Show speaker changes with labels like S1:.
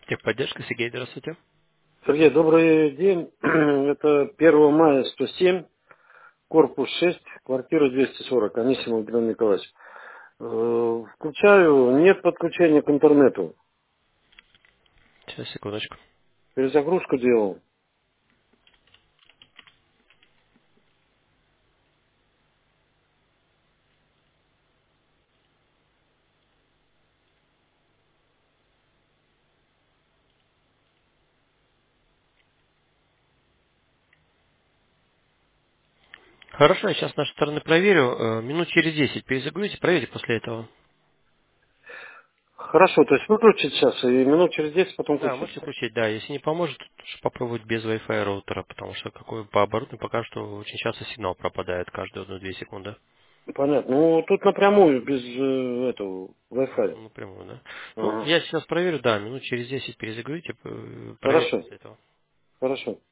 S1: Техподдержка, Сергей, здравствуйте.
S2: Сергей, добрый день. Это 1 мая 107, корпус 6, квартира 240, Анисимов Геннадий Николаевич. Включаю, нет подключения к интернету.
S1: Сейчас, секундочку.
S2: Перезагрузку делал.
S1: Хорошо, я сейчас с нашей стороны проверю. Минут через 10 перезагрузите, проверьте после этого.
S2: Хорошо, то есть выключить сейчас и минут через 10 потом
S1: Да,
S2: включить.
S1: можете включить, да. Если не поможет, попробовать без Wi-Fi роутера, потому что какой по оборудованию пока что очень часто сигнал пропадает каждые 1-2 секунды.
S2: Понятно. Ну, тут напрямую, без этого, Wi-Fi.
S1: Напрямую, да. Ну,
S2: Ага.
S1: я сейчас проверю, да, минут через 10 перезагрузите, проверьте
S2: Хорошо,
S1: после этого.
S2: хорошо.